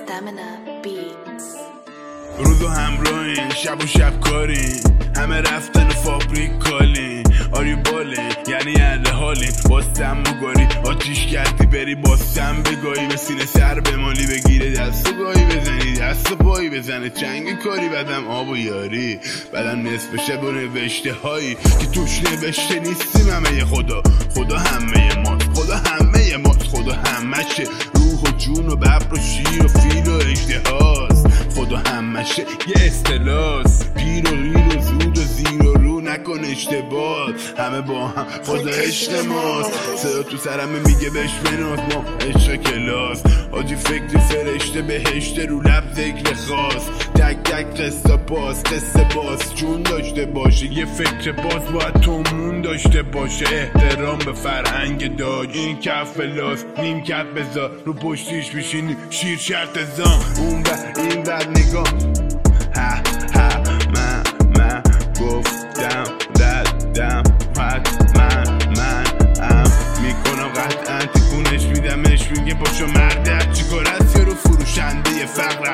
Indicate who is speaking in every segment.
Speaker 1: Stamina Beats.
Speaker 2: روزو همراهین شب و شب کارین، همه رفتن فابریک کالین، آری بالین یعنی اهل حالین. باستم مگاری آتیش کردی بری باستم بگاهی، به سینه سر بمالی بگیره دست و گاهی بزنی دست و پایی بزنه چنگ کاری. بدم آب و یاری بدم نصف شب و نوشته هایی که توش نوشته نیستیم. همه خدا همه ماست، خدا همه ماست، خدا همشه روح و جون و ببر و شیر و فیل و اژدهاست. خدا همشه یه اصطلاحs، پیر و غیر و زود و زیر و رو نکن اشتباه. همه با هم خدا عشق ماست، صدا تو سرم میگه بهش بناز ما عشق کلاس. آجی فکر فرشته بهشته رو لب ذکر خاص، تک تک قصه باز جون داشته باشه. یه فکر باز باید تومون داشته باشه، احترام به فرهنگ داج. این کف لاس نیم کف بذار رو پشتیش بشینی شیر شرط زام. اون بر این بر نگاه من گفتم ردم من میکنم قطعا تکونش میدمش میگه باشو مرده چی کار است یا رو فروشنده فقر.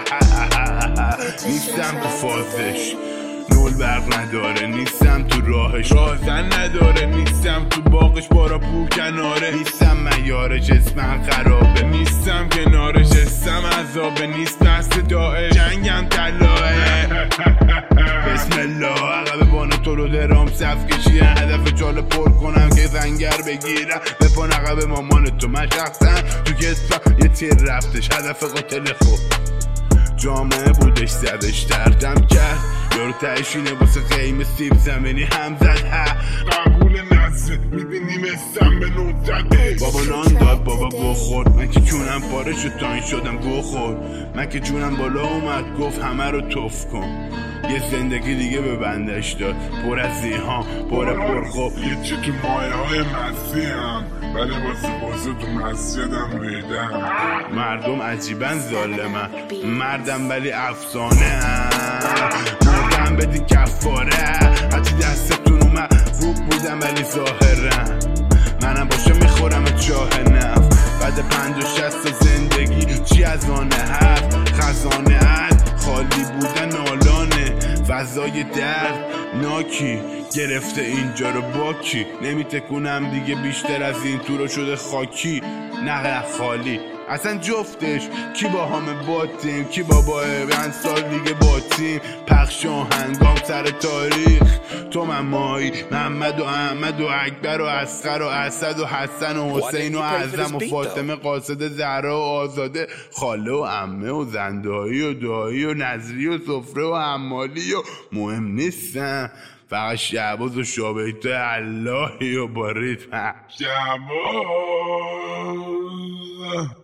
Speaker 2: نیستم تو فازش نول برق نداره، نیستم تو راهش رازن نداره، نیستم تو باغش بارا پو کناره، نیستم معیار جسمم خرابه، نیستم کنارش استم عذابه، نیست دست داعش جنگم طلاه. بسم الله عقب بان تو رو درام صف کشیدن، هدف جال پر کنم که زنگر بگیرم بپان عقب مامان تو. من شخصا تو کسفم یه تیر رفتش هدف قاتل خوب جامعه بودش زدش دردم کرد یارو تشینه واسه قیم سیب زمینی هم زد. قبول نزد میبینیم استم به نوزده. بابا نان داد بابا گو خورد، من که جونم پاره شد تا این شدم گو خورد. من که جونم بالا اومد گفت همه رو توف کن. یه زندگی دیگه به بندش داد پر از زیهان پر خوب.
Speaker 3: یه چی تو مایه های مسیحم ولی واسه تو مسجدم ریدم.
Speaker 2: مردم عجیبن ظالمن، مردم ولی افسانه هم. مردم بدی کفاره حتی دستتون اومد روب بودم ولی ظاهرم. منم باشه میخورم چاه نف بعد 50-60 زندگی چی از آنه هست. خزانه خالی بودن آلانه، فضای درد ناکی گرفته اینجا رو باکی. نمیتکونم دیگه بیشتر از این تو رو شده خاکی نقل خالی. اصلا جفتش کی با همه باتیم کی بابا چند سال دیگه باتیم. پخش آهنگام سر تاریخ تو مایی محمد و احمد و اکبر و اصغر و اسد و حسن و حسین و اعظم و فاطمه قاصد زهرا و آزاده، خاله و عمه و زندهایی و دایی و نظری و سفره و حمالی و مهم نیستن فقط شعباز و شابیت اللهی و با ریتم
Speaker 3: شعباز